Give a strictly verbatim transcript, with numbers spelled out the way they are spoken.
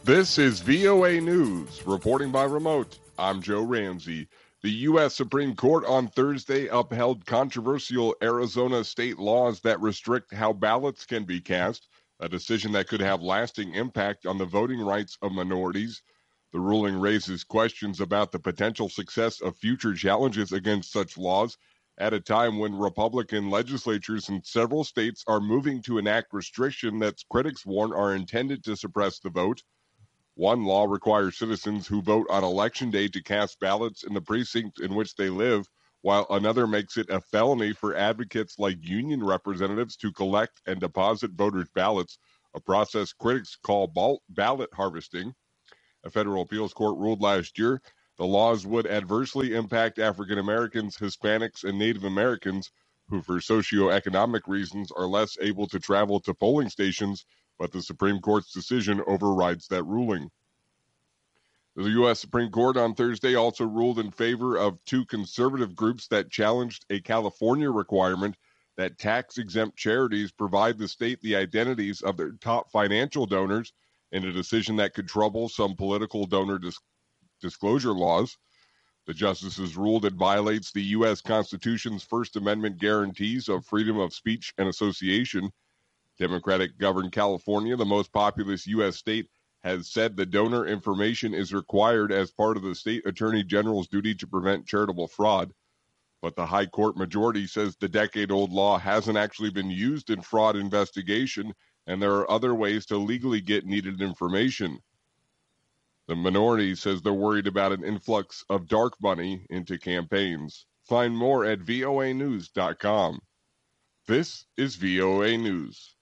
This is V O A News, reporting by remote. I'm Joe Ramsey. The U S Supreme Court on Thursday upheld controversial Arizona state laws that restrict how ballots can be cast, a decision that could have lasting impact on the voting rights of minorities. The ruling raises questions about the potential success of future challenges against such laws at a time when Republican legislatures in several states are moving to enact restrictions that critics warn are intended to suppress the vote. One law requires citizens who vote on Election Day to cast ballots in the precinct in which they live, while another makes it a felony for advocates like union representatives to collect and deposit voters' ballots, a process critics call ballot harvesting. A federal appeals court ruled last year the laws would adversely impact African Americans, Hispanics, and Native Americans who, for socioeconomic reasons, are less able to travel to polling stations, but the Supreme Court's decision overrides that ruling. The U S Supreme Court on Thursday also ruled in favor of two conservative groups that challenged a California requirement that tax-exempt charities provide the state the identities of their top financial donors in a decision that could trouble some political donor dis- disclosure laws. The justices ruled it violates the U S Constitution's First Amendment guarantees of freedom of speech and association. Democratic-governed California, the most populous U S state, has said the donor information is required as part of the state attorney general's duty to prevent charitable fraud. But the high court majority says the decade-old law hasn't actually been used in fraud investigation, and there are other ways to legally get needed information. The minority says they're worried about an influx of dark money into campaigns. Find more at V O A news dot com. This is V O A News.